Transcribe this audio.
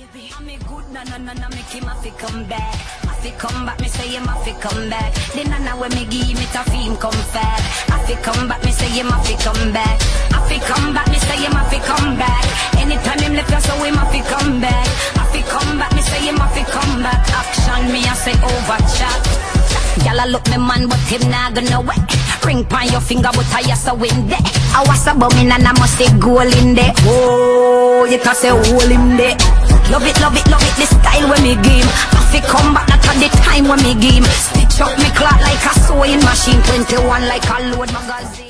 I'm a good na make him have to come back. Have to come back, me say him have to come back. The nana when me give him it a fee him come fat. Have to come back, me say him have to come back. Have to come back, me say him have to come back. Anytime him left us, so him have to come back. Have to come back, me say him have to come back. Action, me I say over chat. Y'all look me man, but him nah gonna wet. Ring pan your finger, but I just a win there. I was a bumming and I must say goal in there. Oh, you can say hole in there. Love it, the style when me game. Have to come back, not at the time when me game. Stitch up me clock like a sewing machine. 21 like a load magazine.